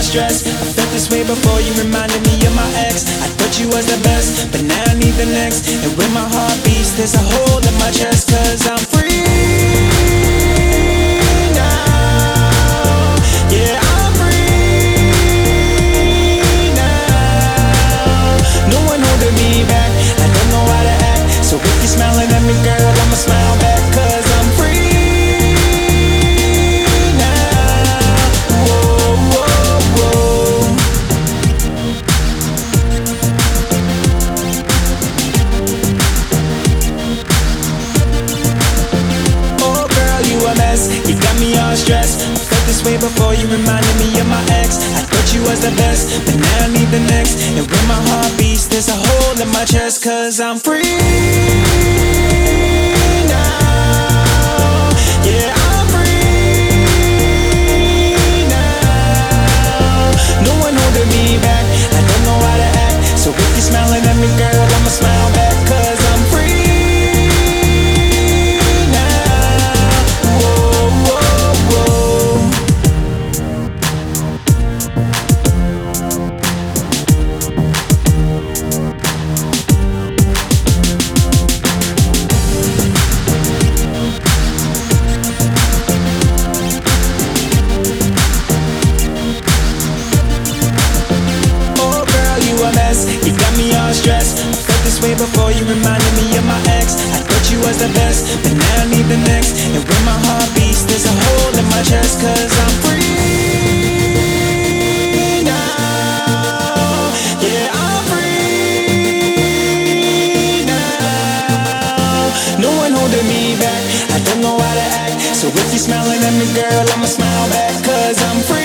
stress. I felt this way before, you reminded me of my ex. I thought you was the best, but now I need the next. And when my heart beats, there's a hole in my chest. Cause I'm free now. Yeah, I'm free now. No one holding me back, I don't know how to act. So if you're smiling at me, girl, I'ma smile back. Cause I'm free. You got me all stressed. I felt this way before, you reminded me of my ex. I thought you was the best, but now I need the next. And when my heart beats, there's a hole in my chest. Cause I'm free now. Yeah, I'm free now. No one holding me back, I don't know how to act. So if you're smiling at me, girl, I'ma smile back. Cause I'm free. You got me all stressed. I felt this way before, you reminded me of my ex. I thought you was the best, but now I need the next. And when my heart beats, there's a hole in my chest. Cause I'm free now. Yeah, I'm free now. No one holding me back, I don't know how to act. So if you're smiling at me, girl, I'ma smile back. Cause I'm free.